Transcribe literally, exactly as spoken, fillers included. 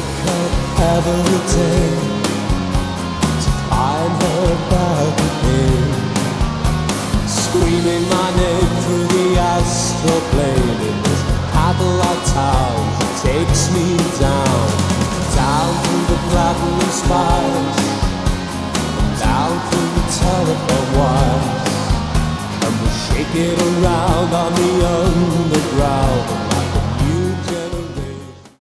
every day to find her back again, screaming my name through the astral plane in this Cadillac town that takes me down, down through the platinum spires, down through the telephone wires, and we shake it around on the